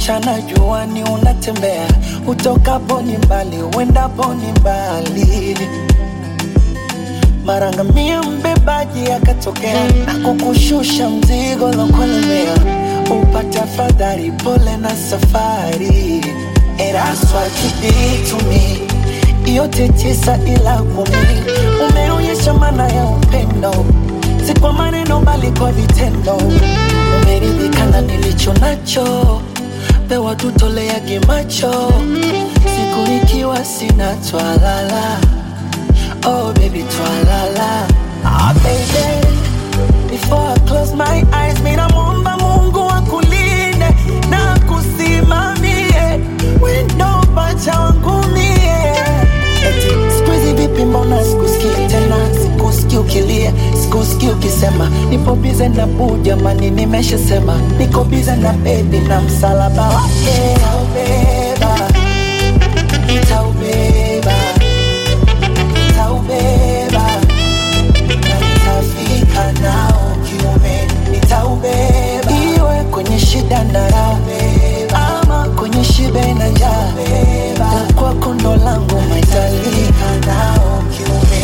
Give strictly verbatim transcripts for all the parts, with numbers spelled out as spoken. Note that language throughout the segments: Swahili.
mchana juani unatembea, utokapo ni mbali, uendapo ni mbali. Marangamia mbebaji akatokea na kukushusha mzigo lokulemea, upate afadhali pole na safari. And that's what you did to me. Yote tisa ila kumi, umeonyesha maana ya upendo, si kwa maneno bali kwa vitendo. Umeridhika na nilicho nacho, pewa tutoleage macho, siku nikiwa sina twalala. Oh baby twalala. Ah baby, before I close my eyes, mina muomba Mungu akulinde na kusimamie, wendo pacha wangu mie. Eti squeezy vipi mbona sikusikii tena, sikusikii ukilia, sikusikii ukisema nipo bize na boo, jamani nimeshasema niko bize na baby na msalaba wake. Nitaubeba, nitaubeba, nitaubeba, na nitafika nao kiume. Nitaubeba, iwe kwenye shida na raha, ama kwenye shibe na njaa, la kwako ndo langu maitalika nao kiume.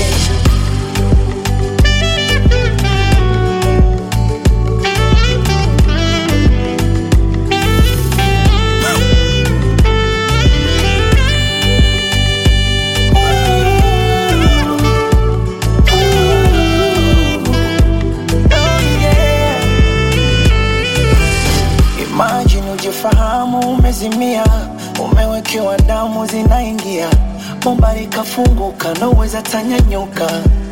Imagine ujifahamu umezimia, umewekewa damu zinaingia, bomba likafunguka na uweza tanyanyuka.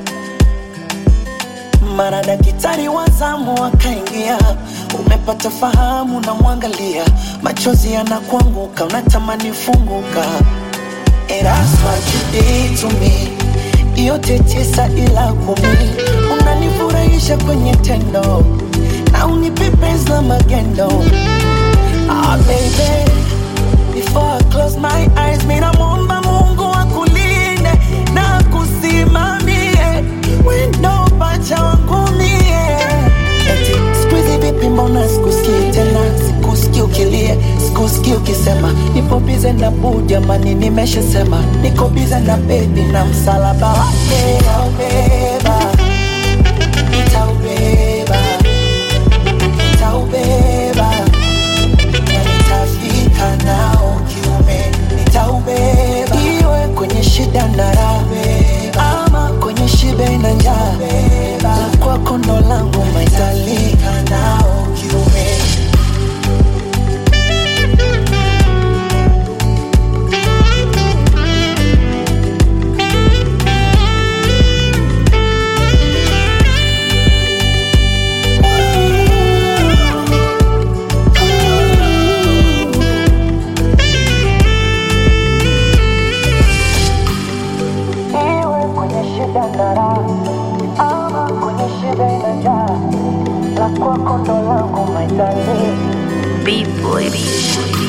Mara daktari wa zamu akaingia, umepata fahamu na mwangalia, machozi yanakuanguka unatamani funguka. And that's what you did to me. Yote tisa ila kumi, unanifurahisha kwenye tendo na unipe penzi la magendo. Ah baby, before I close my eyes, mina muomba Mungu akulinde na kusimamie, wendo pacha wangu mie. Eti squeezy vipi mbona sikusikii tena, sikusikii ukilia, sikusikii ukisema nipo bize na boo, jamani nimeshasema niko bize na baby na msalaba wake. Nitaubeba, nitaubeba, nitaubeba, na nitafika nao kiume. Nitaubeba, iwe kwenye shida na raha, ama kwenye shibe na njaa, la kwako ndo langu maitalika nao kiume. B-boy, B-boy.